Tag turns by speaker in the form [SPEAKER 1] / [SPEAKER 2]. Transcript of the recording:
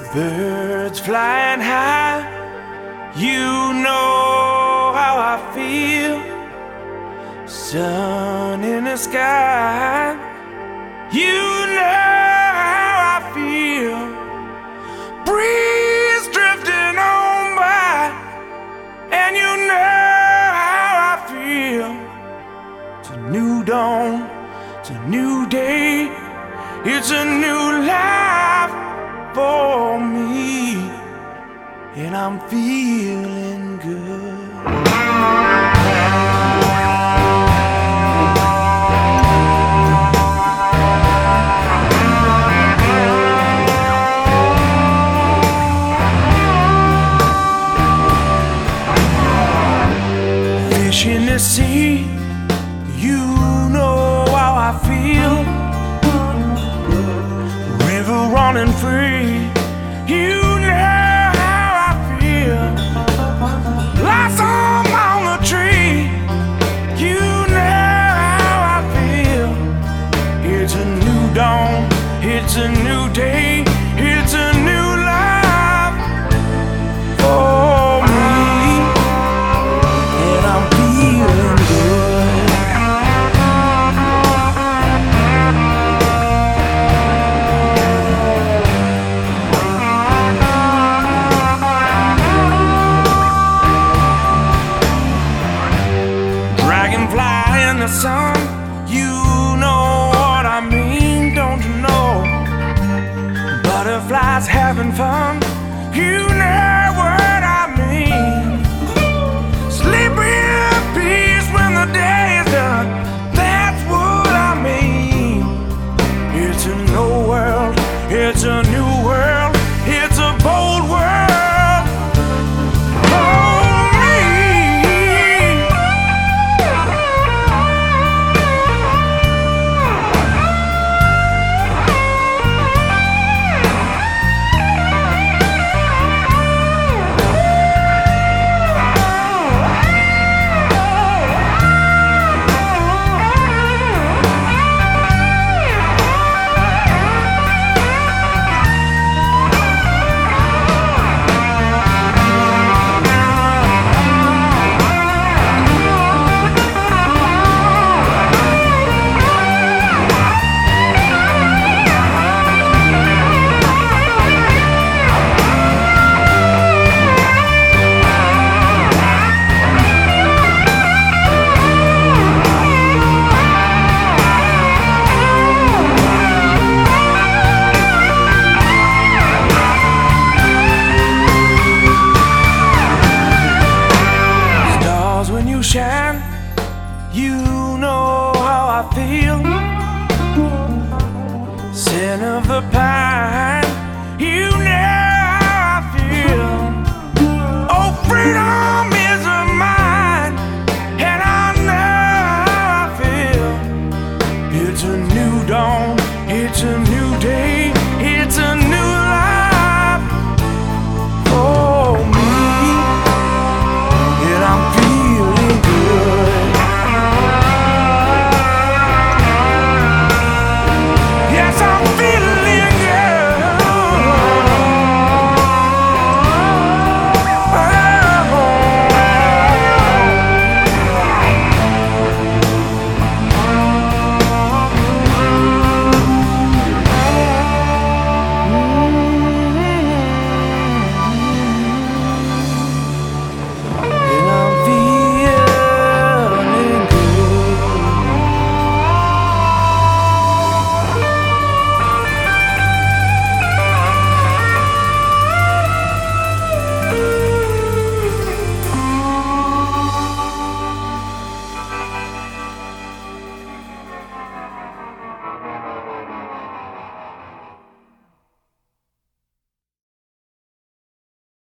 [SPEAKER 1] Birds flying high, you know how I feel. Sun in the sky, you know how I feel. Breeze drifting on by, and you know how I feel. It's a new dawn, it's a new day, it's a new life for me, and I'm feeling good. Fish in the sea, you know how I feel. River running free, you know how I feel. Blossom on the tree, you know how I feel. It's a new dawn, it's a new day, it's a new life for me, and I'm feeling good. Dragonfly in the sun,